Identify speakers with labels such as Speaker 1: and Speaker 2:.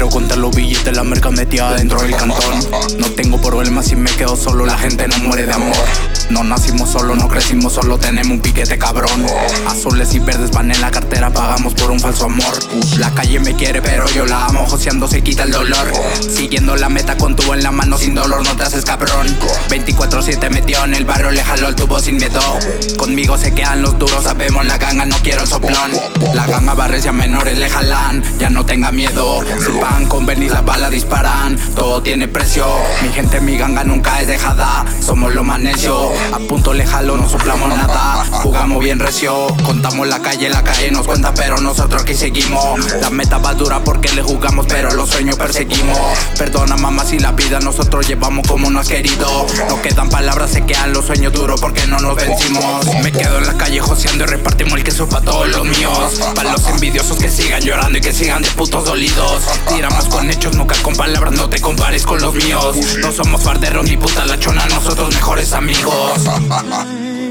Speaker 1: Quiero contar los billetes, la merca metida dentro del cantón. No tengo problemas si me quedo solo, la gente no muere de amor. No nacimos solo, no crecimos solo, tenemos un piquete cabrón. Azules y verdes van en la cartera, pagamos por un falso amor. La calle me quiere pero yo la amo, joseando se quita el dolor. Siguiendo la meta con tubo en la mano, sin dolor no te haces cabrón. 24/7 metido en el barrio, le jalo el tubo sin miedo. Conmigo se quedan los duros, sabemos la ganga, no quiero el soplón. La ganga barres y a menores le jalan, ya no tenga miedo. Si van con Bernis las balas disparan, todo tiene precio. Mi gente, mi ganga nunca es dejada, somos lo más necio. A punto le jalo, no soplamos nada, jugamos bien recio. Contamos la calle nos cuenta, pero nosotros aquí seguimos. La meta va dura porque le jugamos, pero los sueños perseguimos. Perdona mamá si la vida nosotros llevamos como no has querido. No quedan palabras, se quedan los sueños duros porque no nos vencimos. Me quedo en la calle joseando y repartimos el queso pa' todos los míos. Pa' los envidiosos que sigan llorando y que sigan de putos dolidos. Tiramos con hechos, nunca con palabras, no te compares con los míos. No somos farderos ni puta la chona, nosotros mejores amigos.